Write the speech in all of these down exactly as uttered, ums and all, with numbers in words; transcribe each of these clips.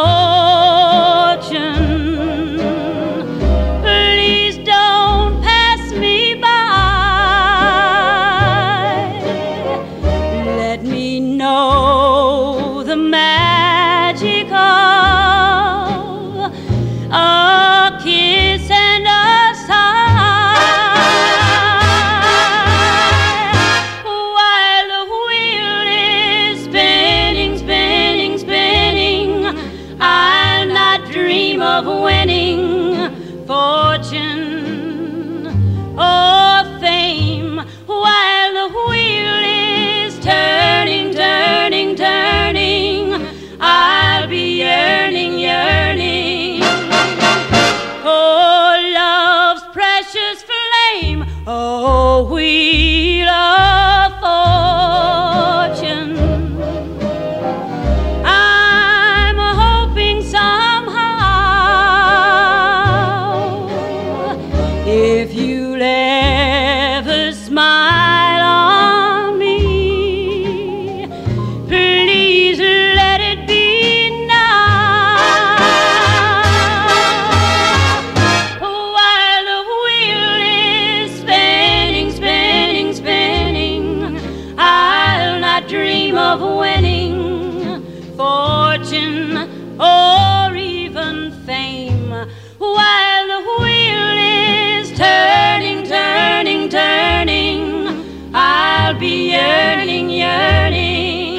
Please don't pass me by. Let me know the magic of a kiss and a sigh, while the wheel is spinning, spinning, spinning. I'll not dream of winning fortune or fame, while the wheel is turning, turning, turning. I'll be yearning, yearning for love's precious flame, oh wheel of fortune. I'm hoping somehow, if you'll ever smile on me, please let it be now, while the wheel is spinning, spinning, spinning. I'll not dream of winning fortune or even fame, while the wheel is turning, turning, turning. I'll be yearning, yearning.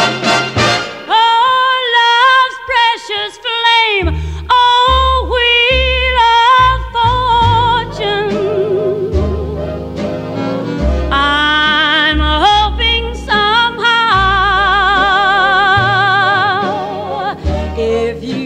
Oh, love's precious flame, oh, wheel of fortune. I'm hoping somehow, if you